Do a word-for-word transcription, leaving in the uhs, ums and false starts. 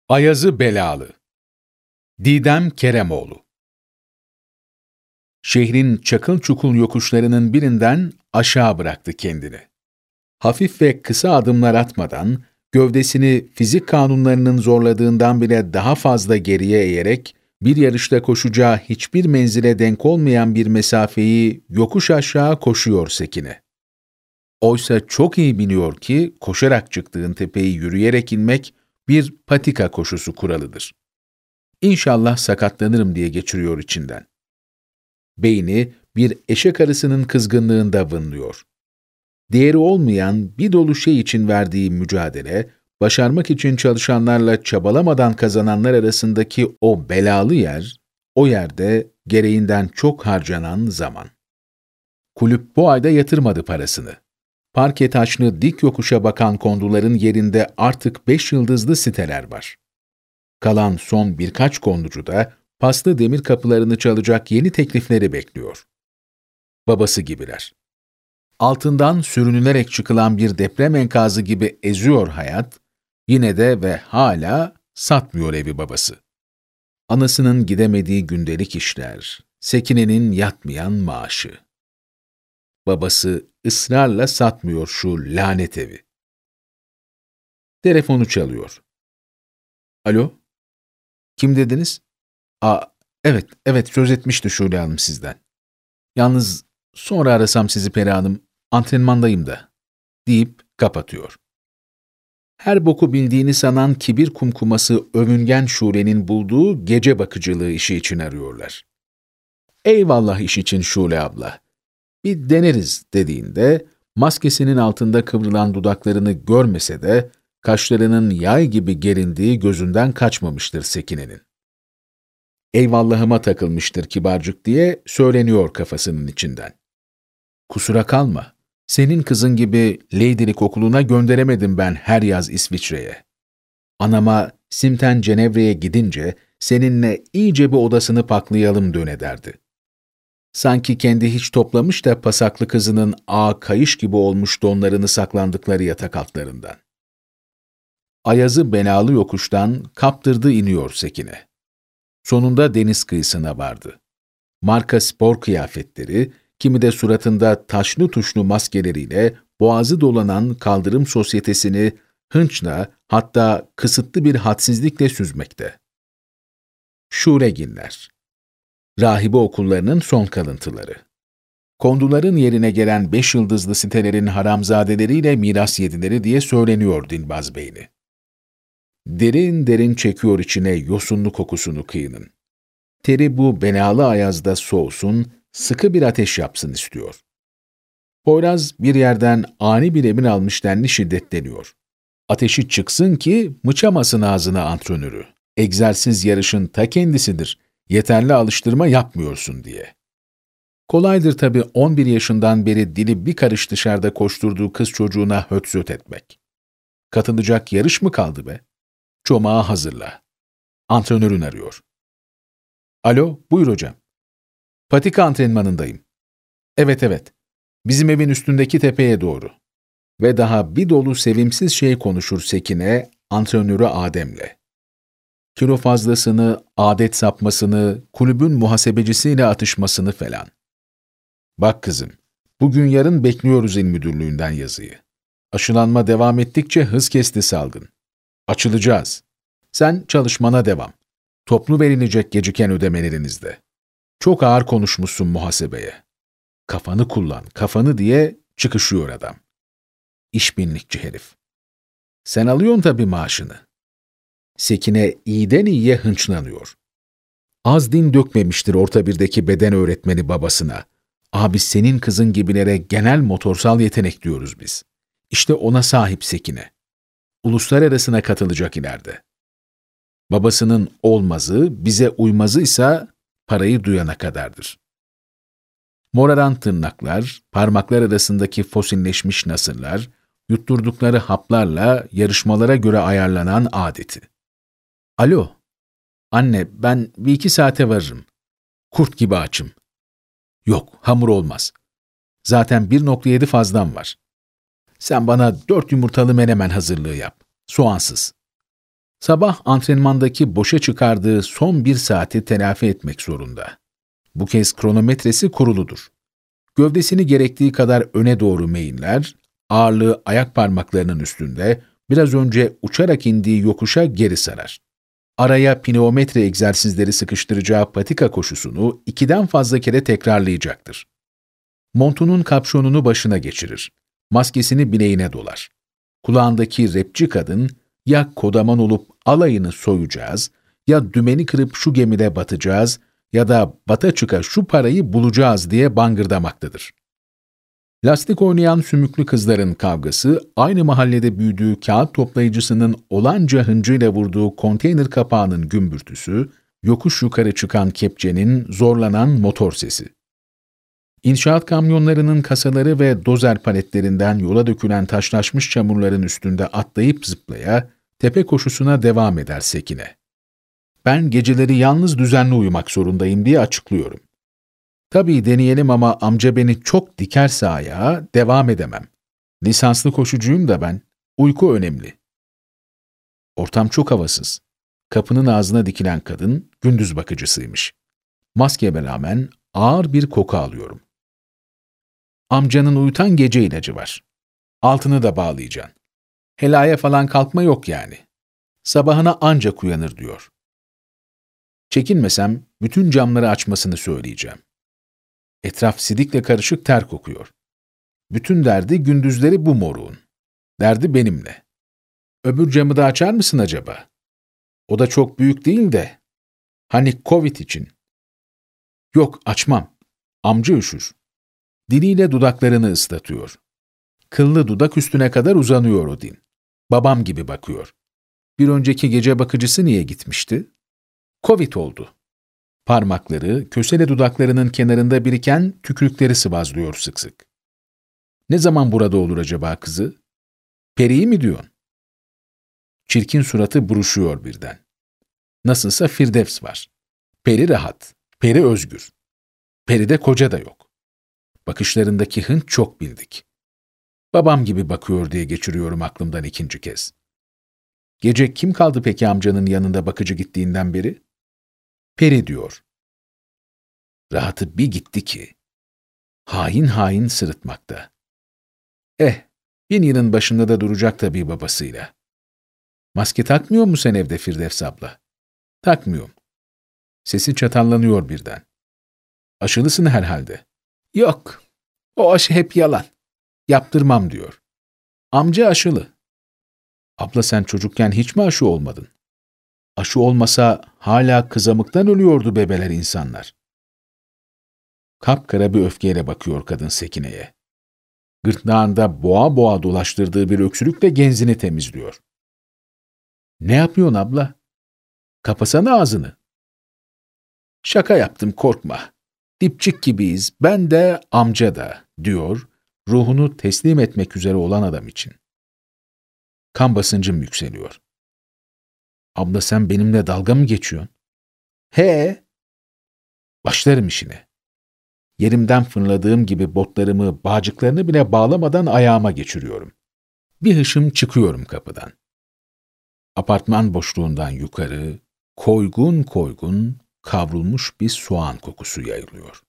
Ayazı Belalı. Didem Keremoğlu. Şehrin çakıl çukul yokuşlarının birinden aşağı bıraktı kendini. Hafif ve kısa adımlar atmadan, gövdesini fizik kanunlarının zorladığından bile daha fazla geriye eğerek, bir yarışta koşacağı hiçbir menzile denk olmayan bir mesafeyi yokuş aşağı koşuyor Sekine. Oysa çok iyi biliyor ki koşarak çıktığın tepeyi yürüyerek inmek bir patika koşusu kuralıdır. İnşallah sakatlanırım diye geçiriyor içinden. Beyni bir eşek arısının kızgınlığında vınlıyor. Değeri olmayan bir dolu şey için verdiği mücadele, başarmak için çalışanlarla çabalamadan kazananlar arasındaki o belalı yer, o yerde gereğinden çok harcanan zaman. Kulüp bu ayda yatırmadı parasını. Parke taşlı dik yokuşa bakan konduların yerinde artık beş yıldızlı siteler var. Kalan son birkaç konducu da paslı demir kapılarını çalacak yeni teklifleri bekliyor. Babası gibiler. Altından sürünülerek çıkılan bir deprem enkazı gibi eziyor hayat, yine de ve hala satmıyor evi babası. Anasının gidemediği gündelik işler, Sekine'nin yatmayan maaşı. Babası ısrarla satmıyor şu lanet evi. Telefonu çalıyor. Alo? Kim dediniz? Aa, evet, evet söz etmişti Şule Hanım sizden. Yalnız sonra arasam sizi Peri Hanım, antrenmandayım da, deyip kapatıyor. Her boku bildiğini sanan kibir kumkuması övüngen Şule'nin bulduğu gece bakıcılığı işi için arıyorlar. Eyvallah iş için Şule abla. Bir deneriz dediğinde, maskesinin altında kıvrılan dudaklarını görmese de, kaşlarının yay gibi gerindiği gözünden kaçmamıştır Sekine'nin. Eyvallahıma takılmıştır kibarcık diye söyleniyor kafasının içinden. Kusura kalma, senin kızın gibi Lady'lik okuluna gönderemedim ben her yaz İsviçre'ye. Anama Simten Cenevre'ye gidince seninle iyice bir odasını paklayalım dön ederdi. Sanki kendi hiç toplamış da pasaklı kızının ağ kayış gibi olmuş donlarını saklandıkları yatak altlarından. Ayazı belalı yokuştan kaptırdı iniyor Sekine. Sonunda deniz kıyısına vardı. Marka spor kıyafetleri, kimi de suratında taşlı tuşlu maskeleriyle boğazı dolanan kaldırım sosyetesini hınçla, hatta kısıtlı bir hadsizlikle süzmekte. Şureginler. Rahibe okullarının son kalıntıları. Konduların yerine gelen beş yıldızlı sitelerin haramzadeleriyle miras yedileri diye söyleniyor Dilbaz Beyni. Derin derin çekiyor içine yosunlu kokusunu kıyının. Teri bu belalı ayazda soğusun, sıkı bir ateş yapsın istiyor. Poyraz bir yerden ani bir emir almış denli şiddetleniyor. Ateşi çıksın ki mıçamasın ağzına antrenörü. Egzersiz yarışın ta kendisidir. Yeterli alıştırma yapmıyorsun diye. Kolaydır tabii on bir yaşından beri dili bir karış dışarıda koşturduğu kız çocuğuna hötzöt etmek. Katılacak yarış mı kaldı be? Çomağı hazırla. Antrenörün arıyor. Alo, buyur hocam. Patika antrenmanındayım. Evet evet, bizim evin üstündeki tepeye doğru. Ve daha bir dolu sevimsiz şey konuşur Sekine, antrenörü Adem'le. Kilo fazlasını, adet sapmasını, kulübün muhasebecisiyle atışmasını falan. Bak kızım, bugün yarın bekliyoruz il müdürlüğünden yazıyı. Aşılanma devam ettikçe hız kesti salgın. Açılacağız. Sen çalışmana devam. Toplu verilecek geciken ödemelerinizde. Çok ağır konuşmuşsun muhasebeye. Kafanı kullan, kafanı diye çıkışıyor adam. İşbirlikçi herif. Sen alıyorsun tabii maaşını. Sekine iyiden iyiye hınçlanıyor. Az din dökmemiştir orta birdeki beden öğretmeni babasına. Abi senin kızın gibilere genel motorsal yetenek diyoruz biz. İşte ona sahip Sekine. Uluslararasına katılacak ileride. Babasının olmazı, bize uymazıysa parayı duyana kadardır. Moraran tırnaklar, parmaklar arasındaki fosilleşmiş nasırlar, yutturdukları haplarla yarışmalara göre ayarlanan adeti. Alo, anne ben bir iki saate varırım. Kurt gibi açım. Yok, hamur olmaz. Zaten bir nokta yedi fazlam var. Sen bana dört yumurtalı menemen hazırlığı yap. Soğansız. Sabah antrenmandaki boşa çıkardığı son bir saati telafi etmek zorunda. Bu kez kronometresi kuruludur. Gövdesini gerektiği kadar öne doğru meyinler, ağırlığı ayak parmaklarının üstünde, biraz önce uçarak indiği yokuşa geri sarar. Araya pneumometre egzersizleri sıkıştıracağı patika koşusunu ikiden fazla kere tekrarlayacaktır. Montunun kapşonunu başına geçirir. Maskesini bileğine dolar. Kulağındaki rapçi kadın, ya kodaman olup alayını soyacağız, ya dümeni kırıp şu gemide batacağız, ya da bata çıka şu parayı bulacağız diye bangırdamaktadır. Lastik oynayan sümüklü kızların kavgası, aynı mahallede büyüdüğü kağıt toplayıcısının olanca hıncıyla vurduğu konteyner kapağının gümbürtüsü, yokuş yukarı çıkan kepçenin zorlanan motor sesi. İnşaat kamyonlarının kasaları ve dozer paletlerinden yola dökülen taşlaşmış çamurların üstünde atlayıp zıplaya, tepe koşusuna devam eder Sekine. Ben geceleri yalnız düzenli uyumak zorundayım diye açıklıyorum. Tabii deneyelim ama amca beni çok dikerse ayağa devam edemem. Lisanslı koşucuyum da ben. Uyku önemli. Ortam çok havasız. Kapının ağzına dikilen kadın gündüz bakıcısıymış. Maskeme rağmen ağır bir koku alıyorum. Amcanın uyutan gece ilacı var. Altını da bağlayacaksın. Helaya falan kalkma yok yani. Sabahına ancak uyanır diyor. Çekinmesem bütün camları açmasını söyleyeceğim. Etraf sidikle karışık ter kokuyor. Bütün derdi gündüzleri bu moruğun. Derdi benimle. Öbür camı da açar mısın acaba? O da çok büyük değil de. Hani Covid için. Yok, açmam. Amca üşür. Diliyle dudaklarını ıslatıyor. Kıllı dudak üstüne kadar uzanıyor o din. Babam gibi bakıyor. Bir önceki gece bakıcısı niye gitmişti? Covid oldu. Parmakları, kösele dudaklarının kenarında biriken tükürükleri sıvazlıyor sık sık. Ne zaman burada olur acaba kızı? Peri'yi mi diyorsun? Çirkin suratı buruşuyor birden. Nasılsa Firdevs var. Peri rahat, Peri özgür. Peri'de koca da yok. Bakışlarındaki hınç çok bildik. Babam gibi bakıyor diye geçiriyorum aklımdan ikinci kez. Gece kim kaldı peki amcanın yanında bakıcı gittiğinden beri? Peri diyor. Rahatı bir gitti ki. Hain hain sırıtmakta. Eh, bin yılın başında da duracak tabii babasıyla. Maske takmıyor mu sen evde Firdevs abla? Takmıyorum. Sesi çatallanıyor birden. Aşılısın herhalde. Yok, o aşı hep yalan. Yaptırmam diyor. Amca aşılı. Abla sen çocukken hiç mi aşı olmadın? Aşı olmasa hala kızamıktan ölüyordu bebeler insanlar. Kapkara bir öfkeyle bakıyor kadın Sekine'ye. Gırtlağında boğa boğa dolaştırdığı bir öksürükle genzini temizliyor. Ne yapıyorsun abla? Kapasana ağzını. Şaka yaptım, korkma. Dipçik gibiyiz, ben de amca da, diyor, ruhunu teslim etmek üzere olan adam için. Kan basıncım yükseliyor. Abla sen benimle dalga mı geçiyorsun? He. Başlarım işine. Yerimden fırladığım gibi botlarımı, bağcıklarını bile bağlamadan ayağıma geçiriyorum. Bir hışım çıkıyorum kapıdan. Apartman boşluğundan yukarı, koygun koygun kavrulmuş bir soğan kokusu yayılıyor.